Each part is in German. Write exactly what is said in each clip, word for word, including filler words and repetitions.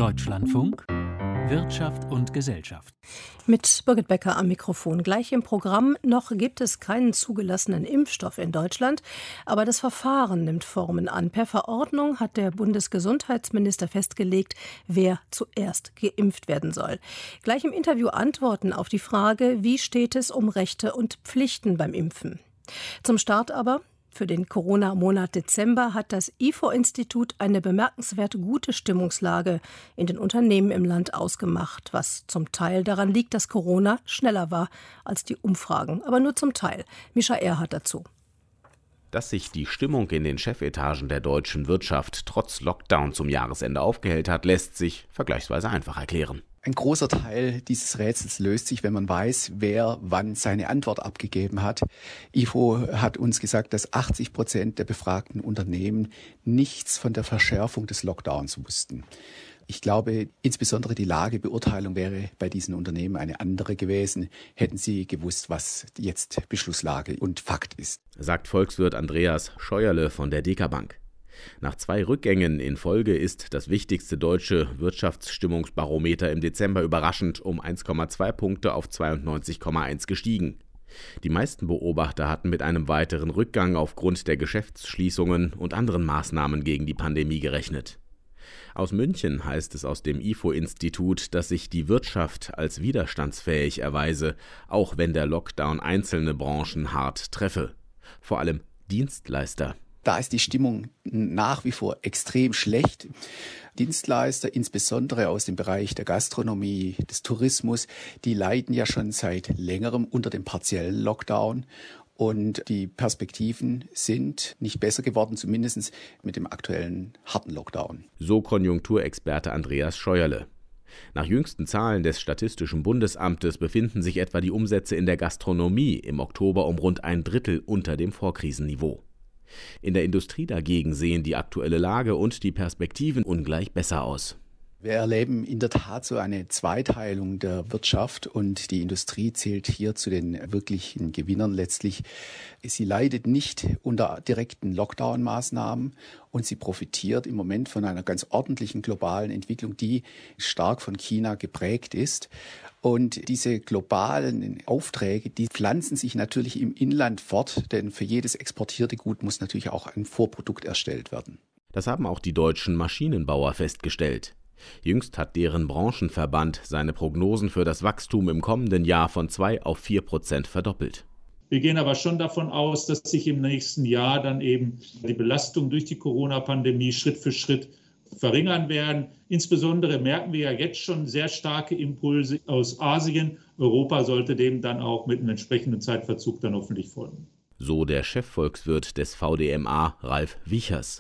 Deutschlandfunk Wirtschaft und Gesellschaft. Mit Birgit Becker am Mikrofon. Gleich im Programm: Noch gibt es keinen zugelassenen Impfstoff in Deutschland, aber das Verfahren nimmt Formen an. Per Verordnung hat der Bundesgesundheitsminister festgelegt, wer zuerst geimpft werden soll. Gleich im Interview Antworten auf die Frage, wie steht es um Rechte und Pflichten beim Impfen. Zum Start aber: Für den Corona-Monat Dezember hat das I F O-Institut eine bemerkenswert gute Stimmungslage in den Unternehmen im Land ausgemacht, was zum Teil daran liegt, dass Corona schneller war als die Umfragen, aber nur zum Teil. Mischa Erhardt dazu. Dass sich die Stimmung in den Chefetagen der deutschen Wirtschaft trotz Lockdown zum Jahresende aufgehellt hat, lässt sich vergleichsweise einfach erklären. Ein großer Teil dieses Rätsels löst sich, wenn man weiß, wer wann seine Antwort abgegeben hat. I F O hat uns gesagt, dass achtzig Prozent der befragten Unternehmen nichts von der Verschärfung des Lockdowns wussten. Ich glaube, insbesondere die Lagebeurteilung wäre bei diesen Unternehmen eine andere gewesen, hätten sie gewusst, was jetzt Beschlusslage und Fakt ist. Sagt Volkswirt Andreas Scheuerle von der Deka Bank. Nach zwei Rückgängen in Folge ist das wichtigste deutsche Wirtschaftsstimmungsbarometer im Dezember überraschend um eins Komma zwei Punkte auf zweiundneunzig Komma eins gestiegen. Die meisten Beobachter hatten mit einem weiteren Rückgang aufgrund der Geschäftsschließungen und anderen Maßnahmen gegen die Pandemie gerechnet. Aus München heißt es aus dem I F O-Institut, dass sich die Wirtschaft als widerstandsfähig erweise, auch wenn der Lockdown einzelne Branchen hart treffe. Vor allem Dienstleister. Da ist die Stimmung nach wie vor extrem schlecht. Dienstleister, insbesondere aus dem Bereich der Gastronomie, des Tourismus, die leiden ja schon seit längerem unter dem partiellen Lockdown. Und die Perspektiven sind nicht besser geworden, zumindest mit dem aktuellen harten Lockdown. So Konjunkturexperte Andreas Scheuerle. Nach jüngsten Zahlen des Statistischen Bundesamtes befinden sich etwa die Umsätze in der Gastronomie im Oktober um rund ein Drittel unter dem Vorkrisenniveau. In der Industrie dagegen sehen die aktuelle Lage und die Perspektiven ungleich besser aus. Wir erleben in der Tat so eine Zweiteilung der Wirtschaft und die Industrie zählt hier zu den wirklichen Gewinnern letztlich. Sie leidet nicht unter direkten Lockdown-Maßnahmen und sie profitiert im Moment von einer ganz ordentlichen globalen Entwicklung, die stark von China geprägt ist. Und diese globalen Aufträge, die pflanzen sich natürlich im Inland fort, denn für jedes exportierte Gut muss natürlich auch ein Vorprodukt erstellt werden. Das haben auch die deutschen Maschinenbauer festgestellt. Jüngst hat deren Branchenverband seine Prognosen für das Wachstum im kommenden Jahr von zwei auf vier Prozent verdoppelt. Wir gehen aber schon davon aus, dass sich im nächsten Jahr dann eben die Belastung durch die Corona-Pandemie Schritt für Schritt verringern werden. Insbesondere merken wir ja jetzt schon sehr starke Impulse aus Asien. Europa sollte dem dann auch mit einem entsprechenden Zeitverzug dann hoffentlich folgen. So der Chefvolkswirt des V D M A, Ralf Wiechers.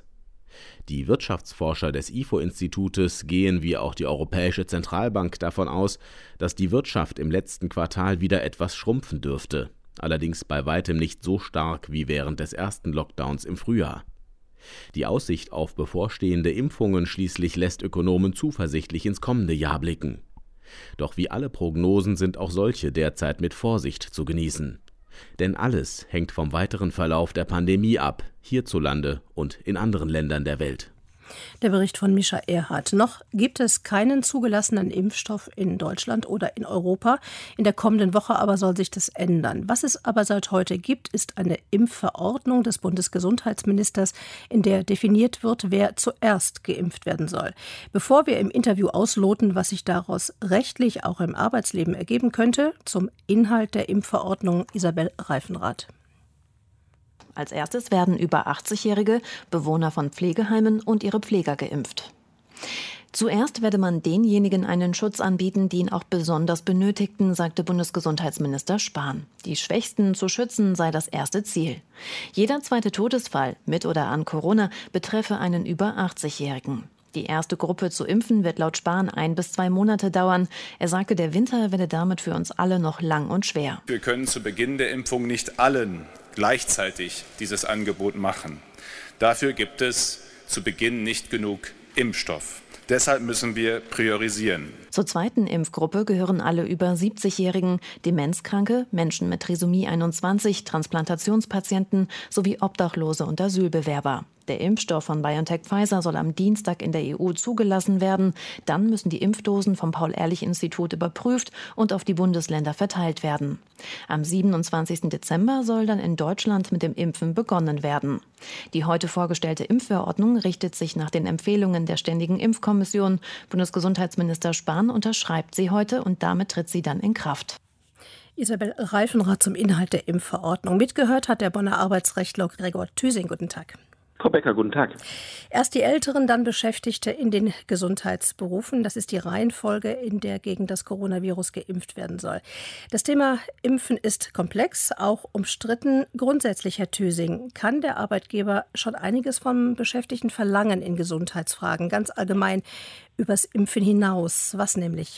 Die Wirtschaftsforscher des I F O-Institutes gehen wie auch die Europäische Zentralbank davon aus, dass die Wirtschaft im letzten Quartal wieder etwas schrumpfen dürfte. Allerdings bei weitem nicht so stark wie während des ersten Lockdowns im Frühjahr. Die Aussicht auf bevorstehende Impfungen schließlich lässt Ökonomen zuversichtlich ins kommende Jahr blicken. Doch wie alle Prognosen sind auch solche derzeit mit Vorsicht zu genießen. Denn alles hängt vom weiteren Verlauf der Pandemie ab, hierzulande und in anderen Ländern der Welt. Der Bericht von Mischa Erhardt. Noch gibt es keinen zugelassenen Impfstoff in Deutschland oder in Europa. In der kommenden Woche aber soll sich das ändern. Was es aber seit heute gibt, ist eine Impfverordnung des Bundesgesundheitsministers, in der definiert wird, wer zuerst geimpft werden soll. Bevor wir im Interview ausloten, was sich daraus rechtlich auch im Arbeitsleben ergeben könnte, zum Inhalt der Impfverordnung Isabel Reifenrath. Als erstes werden über achtzigjährige, Bewohner von Pflegeheimen und ihre Pfleger geimpft. Zuerst werde man denjenigen einen Schutz anbieten, die ihn auch besonders benötigten, sagte Bundesgesundheitsminister Spahn. Die Schwächsten zu schützen sei das erste Ziel. Jeder zweite Todesfall mit oder an Corona betreffe einen über achtzigjährigen. Die erste Gruppe zu impfen wird laut Spahn ein bis zwei Monate dauern. Er sagte, der Winter werde damit für uns alle noch lang und schwer. Wir können zu Beginn der Impfung nicht allen gleichzeitig dieses Angebot machen. Dafür gibt es zu Beginn nicht genug Impfstoff. Deshalb müssen wir priorisieren. Zur zweiten Impfgruppe gehören alle über siebzigjährigen, Demenzkranke, Menschen mit Trisomie einundzwanzig, Transplantationspatienten sowie Obdachlose und Asylbewerber. Der Impfstoff von BioNTech-Pfizer soll am Dienstag in der E U zugelassen werden. Dann müssen die Impfdosen vom Paul-Ehrlich-Institut überprüft und auf die Bundesländer verteilt werden. Am siebenundzwanzigsten Dezember soll dann in Deutschland mit dem Impfen begonnen werden. Die heute vorgestellte Impfverordnung richtet sich nach den Empfehlungen der Ständigen Impfkommission. Bundesgesundheitsminister Spahn unterschreibt sie heute und damit tritt sie dann in Kraft. Isabel Reifenrath zum Inhalt der Impfverordnung. Mitgehört hat der Bonner Arbeitsrechtler Gregor Thüsing. Guten Tag. Frau Becker, guten Tag. Erst die Älteren, dann Beschäftigte in den Gesundheitsberufen. Das ist die Reihenfolge, in der gegen das Coronavirus geimpft werden soll. Das Thema Impfen ist komplex, auch umstritten. Grundsätzlich, Herr Thüsing, kann der Arbeitgeber schon einiges vom Beschäftigten verlangen in Gesundheitsfragen, ganz allgemein übers Impfen hinaus. Was nämlich?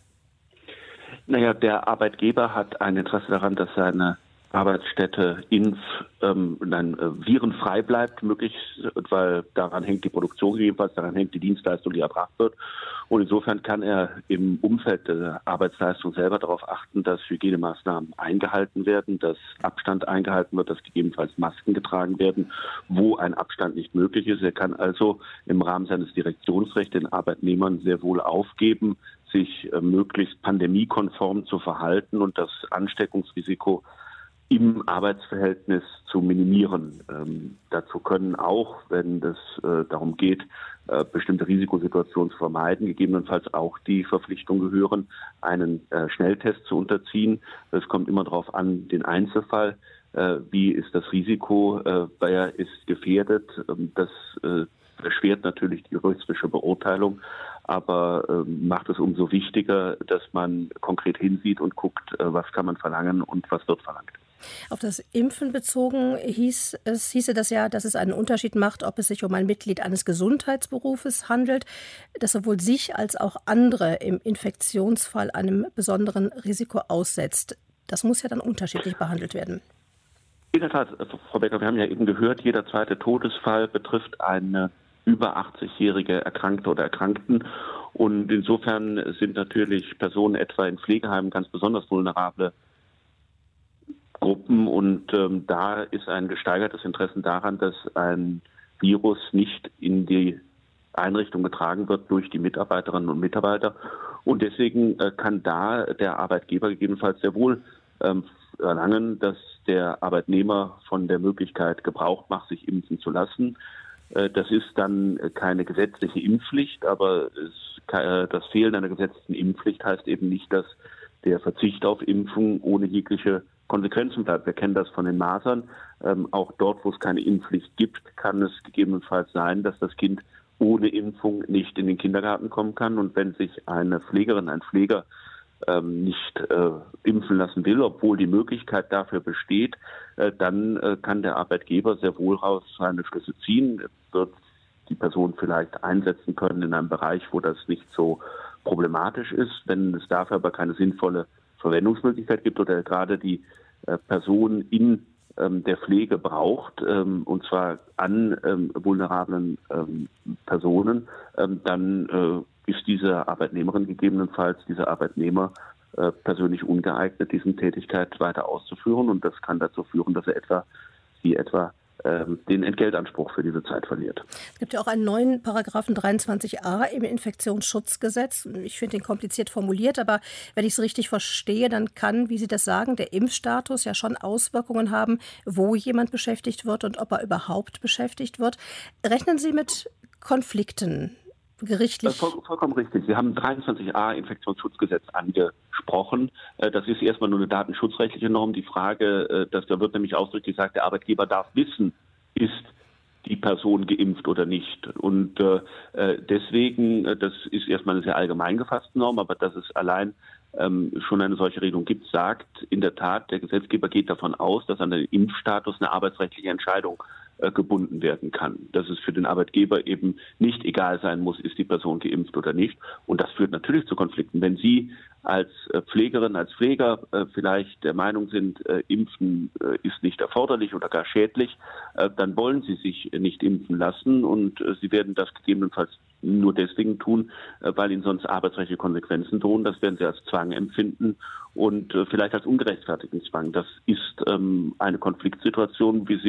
Naja, der Arbeitgeber hat ein Interesse daran, dass seine Arbeitsstätte impf, ähm, nein, äh, virenfrei bleibt, möglichst, weil daran hängt die Produktion jedenfalls, daran hängt die Dienstleistung, die erbracht wird. Und insofern kann er im Umfeld der Arbeitsleistung selber darauf achten, dass Hygienemaßnahmen eingehalten werden, dass Abstand eingehalten wird, dass gegebenenfalls Masken getragen werden, wo ein Abstand nicht möglich ist. Er kann also im Rahmen seines Direktionsrechts den Arbeitnehmern sehr wohl aufgeben, sich äh, möglichst pandemiekonform zu verhalten und das Ansteckungsrisiko im Arbeitsverhältnis zu minimieren. Ähm, dazu können auch, wenn es äh, darum geht, äh, bestimmte Risikosituationen zu vermeiden, gegebenenfalls auch die Verpflichtung gehören, einen äh, Schnelltest zu unterziehen. Es kommt immer darauf an, den Einzelfall, äh, wie ist das Risiko, äh, wer ist gefährdet. Ähm, das äh, erschwert natürlich die juristische Beurteilung, aber äh, macht es umso wichtiger, dass man konkret hinsieht und guckt, äh, was kann man verlangen und was wird verlangt. Auf das Impfen bezogen hieß es, hieße das ja, dass es einen Unterschied macht, ob es sich um ein Mitglied eines Gesundheitsberufes handelt, das sowohl sich als auch andere im Infektionsfall einem besonderen Risiko aussetzt. Das muss ja dann unterschiedlich behandelt werden. In der Tat, Frau Becker, wir haben ja eben gehört, jeder zweite Todesfall betrifft eine über achtzig-jährige Erkrankte oder Erkrankten. Und insofern sind natürlich Personen etwa in Pflegeheimen ganz besonders vulnerable Gruppen. Und ähm, da ist ein gesteigertes Interesse daran, dass ein Virus nicht in die Einrichtung getragen wird durch die Mitarbeiterinnen und Mitarbeiter. Und deswegen äh, kann da der Arbeitgeber gegebenenfalls sehr wohl ähm, verlangen, dass der Arbeitnehmer von der Möglichkeit Gebrauch macht, sich impfen zu lassen. Das ist dann keine gesetzliche Impfpflicht, aber es, das Fehlen einer gesetzlichen Impfpflicht heißt eben nicht, dass der Verzicht auf Impfung ohne jegliche Konsequenzen bleibt. Wir kennen das von den Masern. Ähm, auch dort, wo es keine Impfpflicht gibt, kann es gegebenenfalls sein, dass das Kind ohne Impfung nicht in den Kindergarten kommen kann. Und wenn sich eine Pflegerin, ein Pfleger ähm, nicht äh, impfen lassen will, obwohl die Möglichkeit dafür besteht, äh, dann äh, kann der Arbeitgeber sehr wohl raus seine Schlüsse ziehen. Wird die Person vielleicht einsetzen können in einem Bereich, wo das nicht so problematisch ist. Wenn es dafür aber keine sinnvolle Verwendungsmöglichkeit gibt oder gerade die äh, Person in ähm, der Pflege braucht, ähm, und zwar an ähm, vulnerablen ähm, Personen, ähm, dann äh, ist diese Arbeitnehmerin gegebenenfalls, dieser Arbeitnehmer äh, persönlich ungeeignet, diese Tätigkeit weiter auszuführen. Und das kann dazu führen, dass er etwa, sie etwa ähm, den Entgeltanspruch für diese Zeit verliert. Es gibt ja auch einen neuen Paragraphen dreiundzwanzig a im Infektionsschutzgesetz. Ich finde den kompliziert formuliert, aber wenn ich es richtig verstehe, dann kann, wie Sie das sagen, der Impfstatus ja schon Auswirkungen haben, wo jemand beschäftigt wird und ob er überhaupt beschäftigt wird. Rechnen Sie mit Konflikten? Gerichtlich. Voll, vollkommen richtig. Sie haben dreiundzwanzig a Infektionsschutzgesetz angesprochen. Das ist erstmal nur eine datenschutzrechtliche Norm. Die Frage, dass da wird nämlich ausdrücklich gesagt, der Arbeitgeber darf wissen, ist die Person geimpft oder nicht. Und äh, deswegen, das ist erstmal eine sehr allgemein gefasste Norm, aber dass es allein ähm, schon eine solche Regelung gibt, sagt in der Tat, der Gesetzgeber geht davon aus, dass an den Impfstatus eine arbeitsrechtliche Entscheidung äh, gebunden werden kann. Dass es für den Arbeitgeber eben nicht egal sein muss, ist die Person geimpft oder nicht. Und das führt natürlich zu Konflikten. Wenn Sie als Pflegerin, als Pfleger äh, vielleicht der Meinung sind, äh, Impfen äh, ist nicht erforderlich oder gar schädlich, äh, dann wollen Sie sich nicht impfen lassen und äh, Sie werden das gegebenenfalls nur deswegen tun, äh, weil Ihnen sonst arbeitsrechtliche Konsequenzen drohen. Das werden Sie als Zwang empfinden und äh, vielleicht als ungerechtfertigten Zwang. Das ist ähm, eine Konfliktsituation, wie sie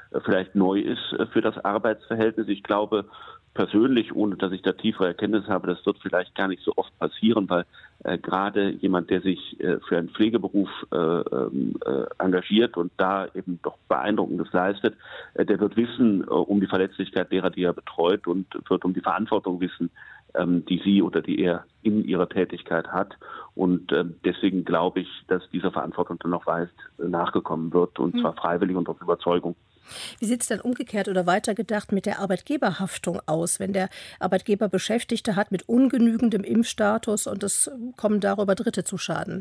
vielleicht neu ist für das Arbeitsverhältnis. Ich glaube persönlich, ohne dass ich da tiefere Erkenntnis habe, das wird vielleicht gar nicht so oft passieren, weil äh, gerade jemand, der sich äh, für einen Pflegeberuf äh, äh, engagiert und da eben doch Beeindruckendes leistet, äh, der wird wissen äh, um die Verletzlichkeit derer, die er betreut, und wird um die Verantwortung wissen, ähm, die sie oder die er in ihrer Tätigkeit hat. Und äh, deswegen glaube ich, dass dieser Verantwortung dann auch weit äh, nachgekommen wird, und hm. zwar freiwillig und aus Überzeugung. Wie sieht es denn umgekehrt oder weitergedacht mit der Arbeitgeberhaftung aus, wenn der Arbeitgeber Beschäftigte hat mit ungenügendem Impfstatus und es kommen darüber Dritte zu Schaden?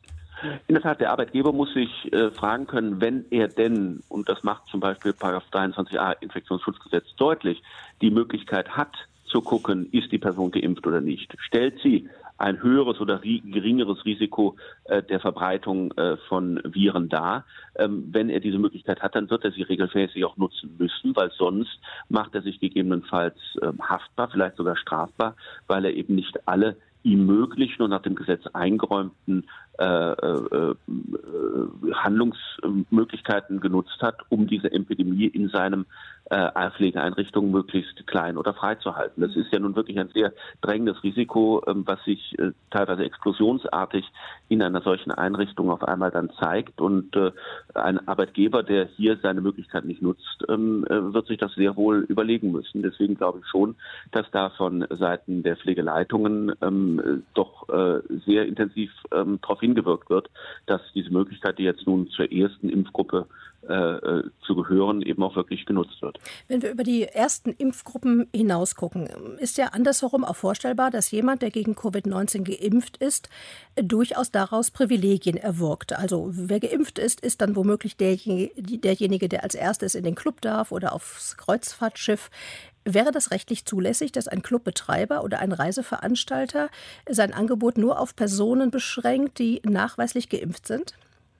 In der Tat, der Arbeitgeber muss sich äh, fragen können, wenn er denn, und das macht zum Beispiel Paragraph dreiundzwanzig a Infektionsschutzgesetz deutlich, die Möglichkeit hat zu gucken, ist die Person geimpft oder nicht. Stellt sie ein höheres oder geringeres Risiko äh, der Verbreitung äh, von Viren dar. Ähm, wenn er diese Möglichkeit hat, dann wird er sie regelmäßig auch nutzen müssen, weil sonst macht er sich gegebenenfalls äh, haftbar, vielleicht sogar strafbar, weil er eben nicht alle ihm möglichen und nach dem Gesetz eingeräumten äh, äh, äh, Handlungsmöglichkeiten genutzt hat, um diese Epidemie in seinem äh, Pflegeeinrichtungen möglichst klein oder frei zu halten. Das ist ja nun wirklich ein sehr drängendes Risiko, ähm, was sich äh, teilweise explosionsartig in einer solchen Einrichtung auf einmal dann zeigt. Und äh, ein Arbeitgeber, der hier seine Möglichkeit nicht nutzt, ähm, äh, wird sich das sehr wohl überlegen müssen. Deswegen glaube ich schon, dass da von Seiten der Pflegeleitungen ähm, doch äh, sehr intensiv ähm, darauf hingewirkt wird, dass diese Möglichkeit, die jetzt nun zur ersten Impfgruppe äh, zu gehören, eben auch wirklich genutzt wird. Wenn wir über die ersten Impfgruppen hinaus gucken, ist ja andersherum auch vorstellbar, dass jemand, der gegen Covid neunzehn geimpft ist, durchaus daraus Privilegien erwirkt. Also wer geimpft ist, ist dann womöglich derjenige, derjenige, der als erstes in den Club darf oder aufs Kreuzfahrtschiff. Wäre das rechtlich zulässig, dass ein Clubbetreiber oder ein Reiseveranstalter sein Angebot nur auf Personen beschränkt, die nachweislich geimpft sind?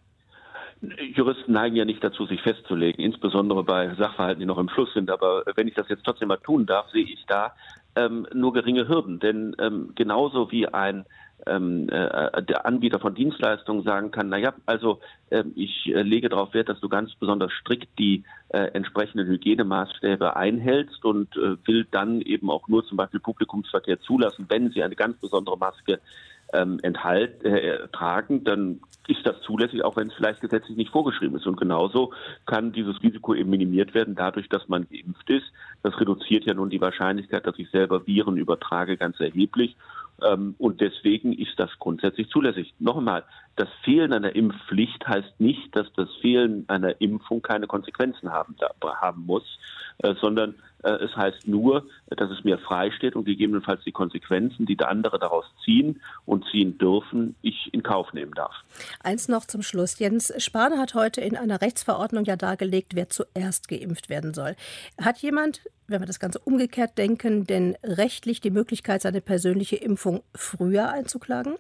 Juristen neigen ja nicht dazu, sich festzulegen, insbesondere bei Sachverhalten, die noch im Fluss sind. Aber wenn ich das jetzt trotzdem mal tun darf, sehe ich da ähm, nur geringe Hürden. Denn ähm, genauso wie ein ähm, äh, der Anbieter von Dienstleistungen sagen kann, naja, also äh, ich äh, lege darauf Wert, dass du ganz besonders strikt die äh, entsprechenden Hygienemaßstäbe einhältst und äh, will dann eben auch nur zum Beispiel Publikumsverkehr zulassen, wenn sie eine ganz besondere Maske ähm, enthalt, äh, tragen, dann ist das zulässig, auch wenn es vielleicht gesetzlich nicht vorgeschrieben ist. Und genauso kann dieses Risiko eben minimiert werden, dadurch, dass man geimpft ist. Das reduziert ja nun die Wahrscheinlichkeit, dass ich selber Viren übertrage, ganz erheblich. Und deswegen ist das grundsätzlich zulässig. Noch einmal, das Fehlen einer Impfpflicht heißt nicht, dass das Fehlen einer Impfung keine Konsequenzen haben, haben muss, sondern es heißt nur, dass es mir freisteht und gegebenenfalls die Konsequenzen, die der andere daraus ziehen und ziehen dürfen, ich in Kauf nehmen darf. Eins noch zum Schluss. Jens Spahn hat heute in einer Rechtsverordnung ja dargelegt, wer zuerst geimpft werden soll. Hat jemand, wenn wir das Ganze umgekehrt denken, denn rechtlich die Möglichkeit, seine persönliche Impfung früher einzuklagen?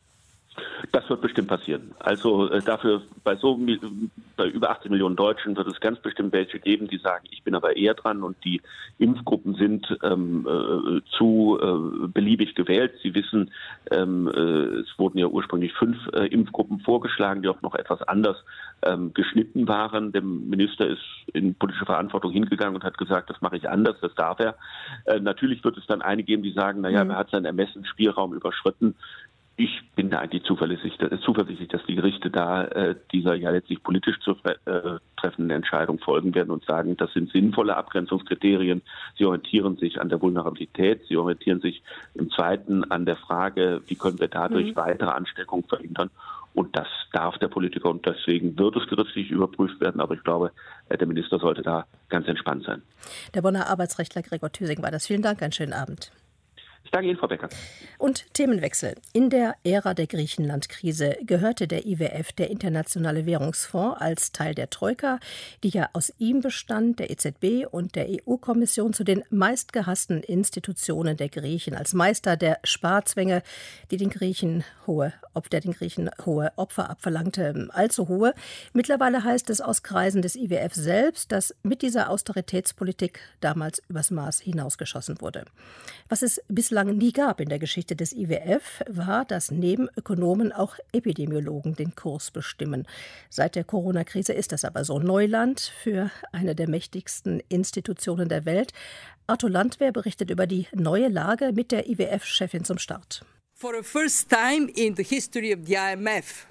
Das wird bestimmt passieren. Also äh, dafür bei so bei über achtzig Millionen Deutschen wird es ganz bestimmt welche geben, die sagen, ich bin aber eher dran, und die Impfgruppen sind ähm, äh, zu äh, beliebig gewählt. Sie wissen, ähm, äh, es wurden ja ursprünglich fünf äh, Impfgruppen vorgeschlagen, die auch noch etwas anders ähm, geschnitten waren. Der Minister ist in politische Verantwortung hingegangen und hat gesagt, das mache ich anders, das darf er. Äh, natürlich wird es dann einige geben, die sagen, naja, mhm. er hat seinen Ermessensspielraum überschritten. Ich bin da eigentlich zuversichtlich, zuversichtlich, dass die Gerichte da äh, dieser ja letztlich politisch zu äh, treffenden Entscheidung folgen werden und sagen, das sind sinnvolle Abgrenzungskriterien. Sie orientieren sich an der Vulnerabilität, sie orientieren sich im Zweiten an der Frage, wie können wir dadurch mhm. weitere Ansteckungen verhindern. Und das darf der Politiker, und deswegen wird es gerichtlich überprüft werden. Aber ich glaube, der Minister sollte da ganz entspannt sein. Der Bonner Arbeitsrechtler Gregor Thüsing war das. Vielen Dank, einen schönen Abend. Ich danke Ihnen, Frau Becker. Und Themenwechsel. In der Ära der Griechenland-Krise gehörte der I W F, der Internationale Währungsfonds, als Teil der Troika, die ja aus ihm bestand, der E Z B und der E U-Kommission, zu den meistgehassten Institutionen der Griechen, als Meister der Sparzwänge, die den Griechen hohe, der den Griechen hohe Opfer abverlangte, allzu hohe. Mittlerweile heißt es aus Kreisen des I W F selbst, dass mit dieser Austeritätspolitik damals übers Maß hinausgeschossen wurde. Was es bislang bislang nie gab in der Geschichte des I W F, war, dass neben Ökonomen auch Epidemiologen den Kurs bestimmen. Seit der Corona-Krise ist das aber so Neuland für eine der mächtigsten Institutionen der Welt. Arthur Landwehr berichtet über die neue Lage mit der I W F-Chefin zum Start. For the first time in the history of the I M F,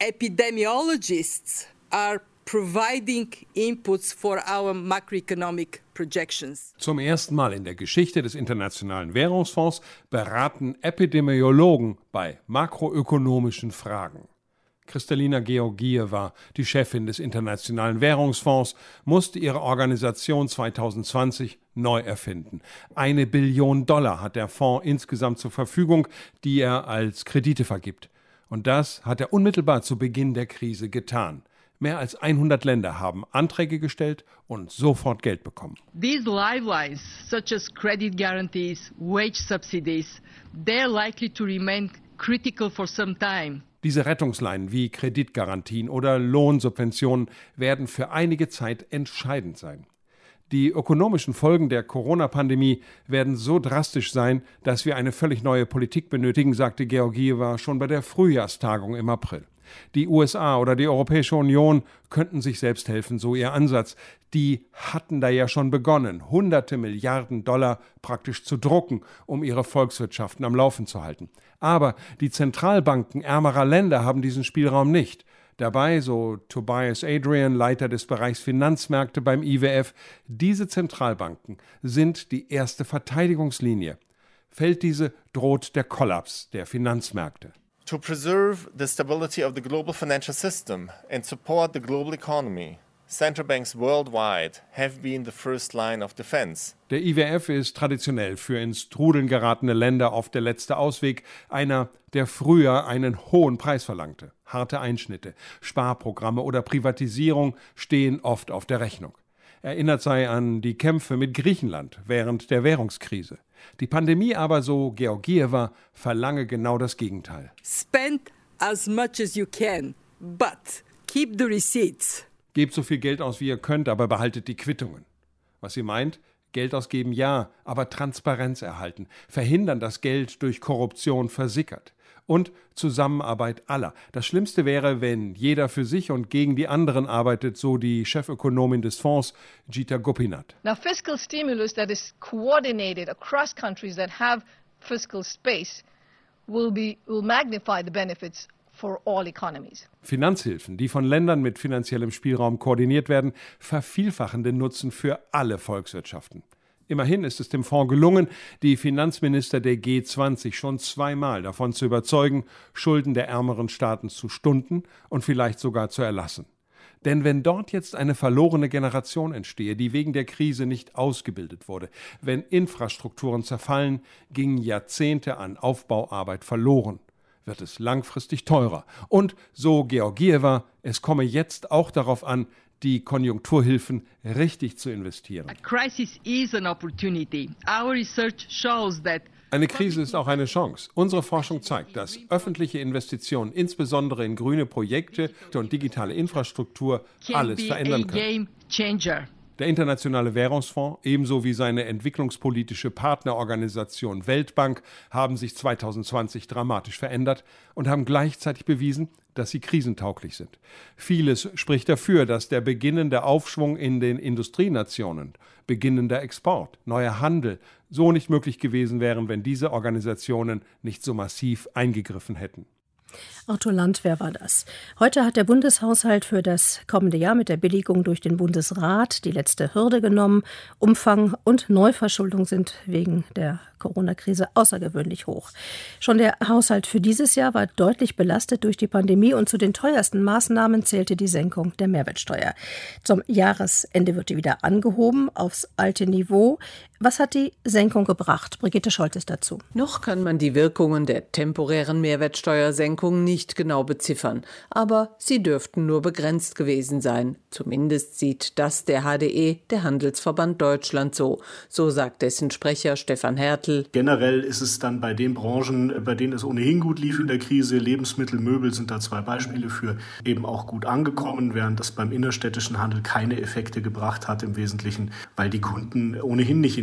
epidemiologists are providing inputs for our macroeconomic projections. Zum ersten Mal in der Geschichte des Internationalen Währungsfonds beraten Epidemiologen bei makroökonomischen Fragen. Kristalina Georgieva, die Chefin des Internationalen Währungsfonds, musste ihre Organisation zwanzig zwanzig neu erfinden. Eine Billion Dollar hat der Fonds insgesamt zur Verfügung, die er als Kredite vergibt. Und das hat er unmittelbar zu Beginn der Krise getan. Mehr als hundert Länder haben Anträge gestellt und sofort Geld bekommen. These lifelines, such as credit guarantees, wage subsidies, they're likely to remain critical for some time. Diese Rettungsleinen wie Kreditgarantien oder Lohnsubventionen werden für einige Zeit entscheidend sein. Die ökonomischen Folgen der Corona-Pandemie werden so drastisch sein, dass wir eine völlig neue Politik benötigen, sagte Georgieva schon bei der Frühjahrstagung im April. Die U S A oder die Europäische Union könnten sich selbst helfen, so ihr Ansatz. Die hatten da ja schon begonnen, hunderte Milliarden Dollar praktisch zu drucken, um ihre Volkswirtschaften am Laufen zu halten. Aber die Zentralbanken ärmerer Länder haben diesen Spielraum nicht. Dabei, so Tobias Adrian, Leiter des Bereichs Finanzmärkte beim I W F, diese Zentralbanken sind die erste Verteidigungslinie. Fällt diese, droht der Kollaps der Finanzmärkte. To preserve the stability of the global financial system and support the global economy, central banks worldwide have been the first line of defense. Der I W F ist traditionell für ins Trudeln geratene Länder oft der letzte Ausweg, einer, der früher einen hohen Preis verlangte. Harte Einschnitte, Sparprogramme oder Privatisierung stehen oft auf der Rechnung. Erinnert sei an die Kämpfe mit Griechenland während der Währungskrise. Die Pandemie aber, so Georgieva, verlange genau das Gegenteil. Spend as much as you can, but keep the receipts. Gebt so viel Geld aus, wie ihr könnt, aber behaltet die Quittungen. Was sie meint? Geld ausgeben ja, aber Transparenz erhalten, verhindern, dass Geld durch Korruption versickert. Und Zusammenarbeit aller. Das Schlimmste wäre, wenn jeder für sich und gegen die anderen arbeitet, so die Chefökonomin des Fonds, Geeta Gopinath. Now, fiscal stimulus that is coordinated across countries that have fiscal space will be will magnify the benefits for all economies. Finanzhilfen, die von Ländern mit finanziellem Spielraum koordiniert werden, vervielfachen den Nutzen für alle Volkswirtschaften. Immerhin ist es dem Fonds gelungen, die Finanzminister der G zwanzig schon zweimal davon zu überzeugen, Schulden der ärmeren Staaten zu stunden und vielleicht sogar zu erlassen. Denn wenn dort jetzt eine verlorene Generation entstehe, die wegen der Krise nicht ausgebildet wurde, wenn Infrastrukturen zerfallen, gingen Jahrzehnte an Aufbauarbeit verloren, wird es langfristig teurer. Und, so Georgieva, es komme jetzt auch darauf an, die Konjunkturhilfen richtig zu investieren. A crisis is an opportunity. Our research shows that Eine Krise ist auch eine Chance. Unsere Forschung zeigt, dass öffentliche Investitionen, insbesondere in grüne Projekte und digitale Infrastruktur, alles verändern können. Der Internationale Währungsfonds, ebenso wie seine entwicklungspolitische Partnerorganisation Weltbank, haben sich zwanzig zwanzig dramatisch verändert und haben gleichzeitig bewiesen, dass sie krisentauglich sind. Vieles spricht dafür, dass der beginnende Aufschwung in den Industrienationen, beginnender Export, neuer Handel so nicht möglich gewesen wären, wenn diese Organisationen nicht so massiv eingegriffen hätten. Arthur Landwehr war das. Heute hat der Bundeshaushalt für das kommende Jahr mit der Billigung durch den Bundesrat die letzte Hürde genommen. Umfang und Neuverschuldung sind wegen der Corona-Krise außergewöhnlich hoch. Schon der Haushalt für dieses Jahr war deutlich belastet durch die Pandemie und zu den teuersten Maßnahmen zählte die Senkung der Mehrwertsteuer. Zum Jahresende wird die wieder angehoben aufs alte Niveau. Was hat die Senkung gebracht? Brigitte Scholtes dazu. Noch kann man die Wirkungen der temporären Mehrwertsteuersenkung nicht genau beziffern, aber sie dürften nur begrenzt gewesen sein. Zumindest sieht das der H D E, der Handelsverband Deutschland, so. So sagt dessen Sprecher Stefan Hertel. Generell ist es dann bei den Branchen, bei denen es ohnehin gut lief in der Krise, Lebensmittel, Möbel sind da zwei Beispiele für, eben auch gut angekommen, während das beim innerstädtischen Handel keine Effekte gebracht hat im Wesentlichen, weil die Kunden ohnehin nicht in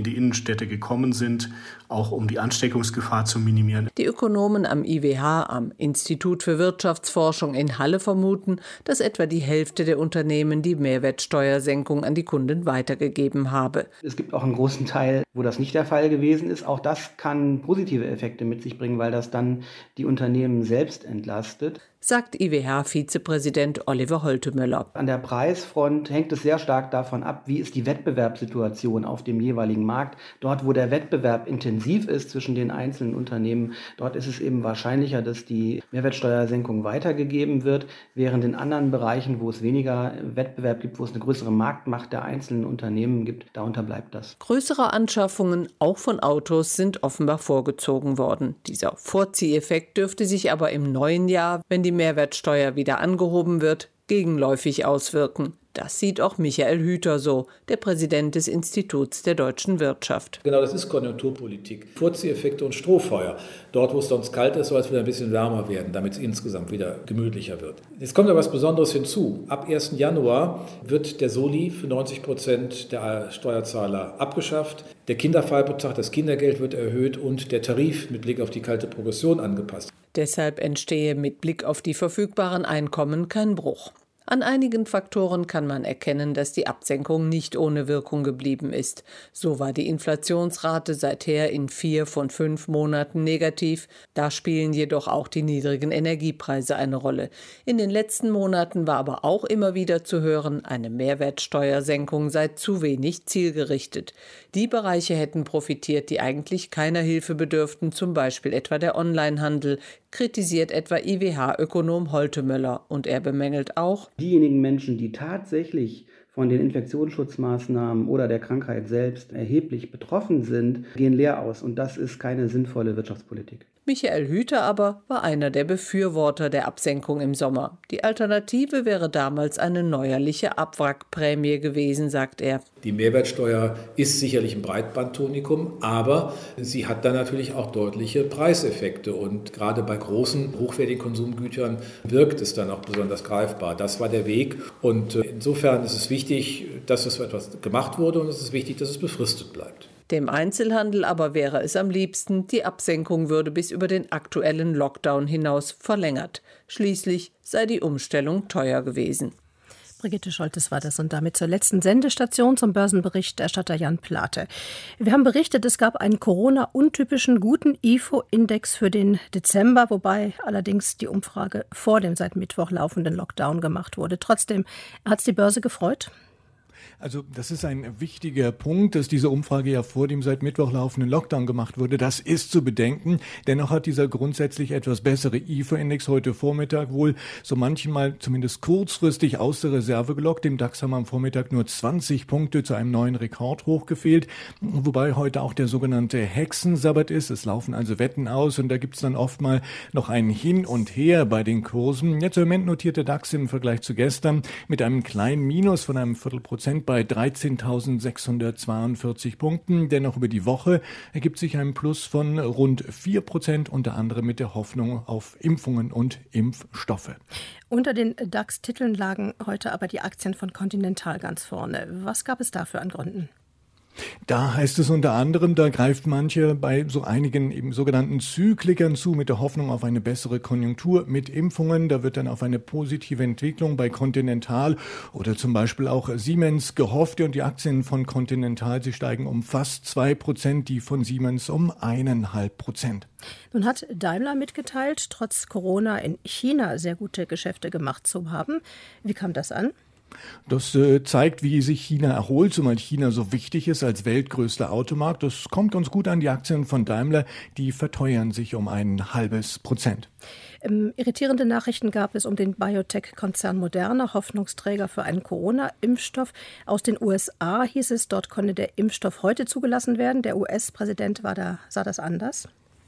in die Innenstädte gekommen sind, auch um die Ansteckungsgefahr zu minimieren. Die Ökonomen am I W H, am Institut für Wirtschaftsforschung in Halle, vermuten, dass etwa die Hälfte der Unternehmen die Mehrwertsteuersenkung an die Kunden weitergegeben habe. Es gibt auch einen großen Teil, wo das nicht der Fall gewesen ist. Auch das kann positive Effekte mit sich bringen, weil das dann die Unternehmen selbst entlastet, sagt I W H-Vizepräsident Oliver Holtemöller. An der Preisfront hängt es sehr stark davon ab, wie ist die Wettbewerbssituation auf dem jeweiligen Markt. Dort, wo der Wettbewerb intensiv ist zwischen den einzelnen Unternehmen, dort ist es eben wahrscheinlicher, dass die Mehrwertsteuersenkung weitergegeben wird, während in anderen Bereichen, wo es weniger Wettbewerb gibt, wo es eine größere Marktmacht der einzelnen Unternehmen gibt, da unterbleibt das. Größere Anschaffungen, auch von Autos, sind offenbar vorgezogen worden. Dieser Vorzieheffekt dürfte sich aber im neuen Jahr, wenn die Mehrwertsteuer wieder angehoben wird, gegenläufig auswirken. Das sieht auch Michael Hüter so, der Präsident des Instituts der deutschen Wirtschaft. Genau, das ist Konjunkturpolitik. Vorzieheffekte und Strohfeuer. Dort, wo es sonst kalt ist, soll es wieder ein bisschen wärmer werden, damit es insgesamt wieder gemütlicher wird. Jetzt kommt aber was Besonderes hinzu. Ab ersten Januar wird der Soli für neunzig Prozent der Steuerzahler abgeschafft. Der Kinderfreibetrag, das Kindergeld wird erhöht und der Tarif mit Blick auf die kalte Progression angepasst. Deshalb entstehe mit Blick auf die verfügbaren Einkommen kein Bruch. An einigen Faktoren kann man erkennen, dass die Absenkung nicht ohne Wirkung geblieben ist. So war die Inflationsrate seither in vier von fünf Monaten negativ. Da spielen jedoch auch die niedrigen Energiepreise eine Rolle. In den letzten Monaten war aber auch immer wieder zu hören, eine Mehrwertsteuersenkung sei zu wenig zielgerichtet. Die Bereiche hätten profitiert, die eigentlich keiner Hilfe bedürften, zum Beispiel etwa der Onlinehandel, kritisiert etwa I W H-Ökonom Holtemöller. Und er bemängelt auch, diejenigen Menschen, die tatsächlich von den Infektionsschutzmaßnahmen oder der Krankheit selbst erheblich betroffen sind, gehen leer aus. Und das ist keine sinnvolle Wirtschaftspolitik. Michael Hüter aber war einer der Befürworter der Absenkung im Sommer. Die Alternative wäre damals eine neuerliche Abwrackprämie gewesen, sagt er. Die Mehrwertsteuer ist sicherlich ein Breitbandtonikum, aber sie hat dann natürlich auch deutliche Preiseffekte. Und gerade bei großen, hochwertigen Konsumgütern wirkt es dann auch besonders greifbar. Das war der Weg. Und insofern ist es wichtig, dass so etwas gemacht wurde und es ist wichtig, dass es befristet bleibt. Dem Einzelhandel aber wäre es am liebsten, die Absenkung würde bis über den aktuellen Lockdown hinaus verlängert. Schließlich sei die Umstellung teuer gewesen. Brigitte Scholtes war das und damit zur letzten Sendestation zum Börsenberichterstatter Jan Plate. Wir haben berichtet, es gab einen Corona-untypischen guten I F O-Index für den Dezember, wobei allerdings die Umfrage vor dem seit Mittwoch laufenden Lockdown gemacht wurde. Trotzdem, hat es die Börse gefreut? Also das ist ein wichtiger Punkt, dass diese Umfrage ja vor dem seit Mittwoch laufenden Lockdown gemacht wurde. Das ist zu bedenken. Dennoch hat dieser grundsätzlich etwas bessere I F O-Index heute Vormittag wohl so manchmal zumindest kurzfristig aus der Reserve gelockt. Dem DAX haben am Vormittag nur zwanzig Punkte zu einem neuen Rekordhoch gefehlt. Wobei heute auch der sogenannte Hexensabbat ist. Es laufen also Wetten aus und da gibt es dann oft mal noch ein Hin und Her bei den Kursen. Jetzt im Moment notiert der DAX im Vergleich zu gestern mit einem kleinen Minus von einem Viertelprozent bei dreizehntausendsechshundertzweiundvierzig Punkten. Dennoch über die Woche ergibt sich ein Plus von rund vier Prozent, unter anderem mit der Hoffnung auf Impfungen und Impfstoffe. Unter den DAX-Titeln lagen heute aber die Aktien von Continental ganz vorne. Was gab es dafür an Gründen? Da heißt es unter anderem, da greift manche bei so einigen eben sogenannten Zyklikern zu mit der Hoffnung auf eine bessere Konjunktur mit Impfungen. Da wird dann auf eine positive Entwicklung bei Continental oder zum Beispiel auch Siemens gehofft. Und die Aktien von Continental, sie steigen um fast zwei Prozent, die von Siemens um eineinhalb Prozent. Nun hat Daimler mitgeteilt, trotz Corona in China sehr gute Geschäfte gemacht zu haben. Wie kam das an? Das äh, zeigt, wie sich China erholt, zumal China so wichtig ist als weltgrößter Automarkt. Das kommt uns gut an. Die Aktien von Daimler, die verteuern sich um ein halbes Prozent. Ähm, irritierende Nachrichten gab es um den Biotech-Konzern Moderna, Hoffnungsträger für einen Corona-Impfstoff. Aus den U S A hieß es, dort konnte der Impfstoff heute zugelassen werden. Der U S-Präsident war da, sah das anders.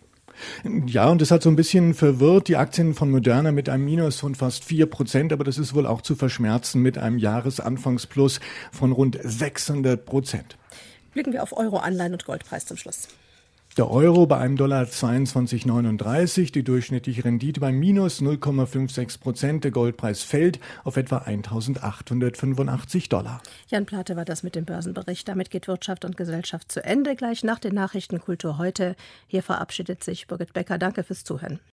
Ja, und das hat so ein bisschen verwirrt, die Aktien von Moderna mit einem Minus von fast vier Prozent, aber das ist wohl auch zu verschmerzen mit einem Jahresanfangsplus von rund sechshundert Prozent. Blicken wir auf Euro, Anleihen und Goldpreis zum Schluss. Der Euro bei einem Dollar zweiundzwanzig Komma neununddreißig, die durchschnittliche Rendite bei minus null Komma sechsundfünfzig Prozent. Der Goldpreis fällt auf etwa eintausendachthundertfünfundachtzig Dollar. Jan Plate war das mit dem Börsenbericht. Damit geht Wirtschaft und Gesellschaft zu Ende. Gleich nach den Nachrichten Kultur heute. Hier verabschiedet sich Birgit Becker. Danke fürs Zuhören.